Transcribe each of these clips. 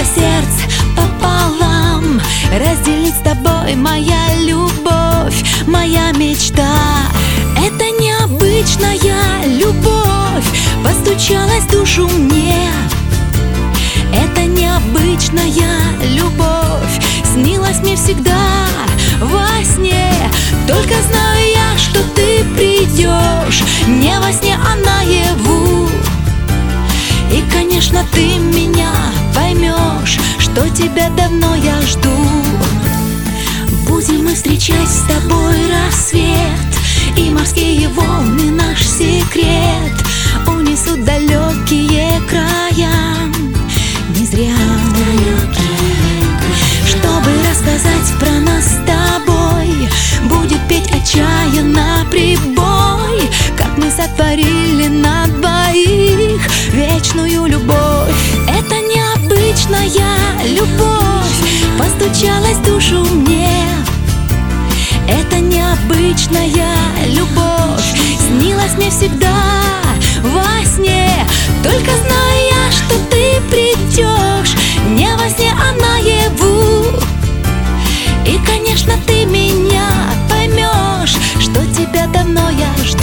сердце пополам, разделить с тобой моя любовь, моя мечта. Это необычная любовь постучалась в душу мне. Это необычная любовь снилась мне всегда во сне. Только знаю я, что ты придешь не во сне, а наяву. И, конечно, ты меня поймешь, что тебя давно я жду. Будем мы встречать с тобой рассвет, и морские волны наш секрет унесут далекие края. Не зря, чтобы рассказать про нас с тобой, будет петь отчаянно прибой, как мы сотворили на двоих вечную любовь. Это необычная любовь постучалась в душу мне. Это необычная любовь снилась мне всегда во сне. Только знаю я, что ты придешь не во сне, а наяву. И, конечно, ты меня поймешь, что тебя давно я жду.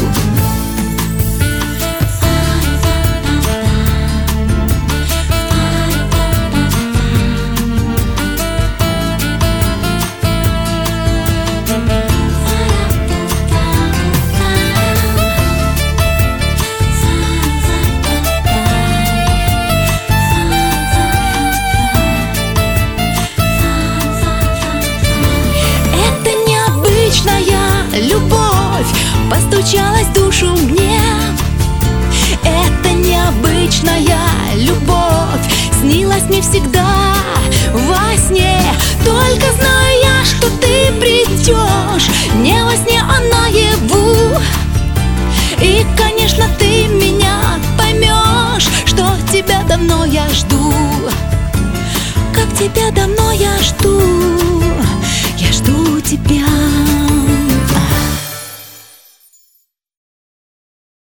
Любовь постучалась в душу мне. Это необычная любовь снилась мне всегда во сне. Только знаю я, что ты придешь не во сне, а наяву. И, конечно, ты меня поймешь, что тебя давно я жду. Как тебя давно я жду тебя.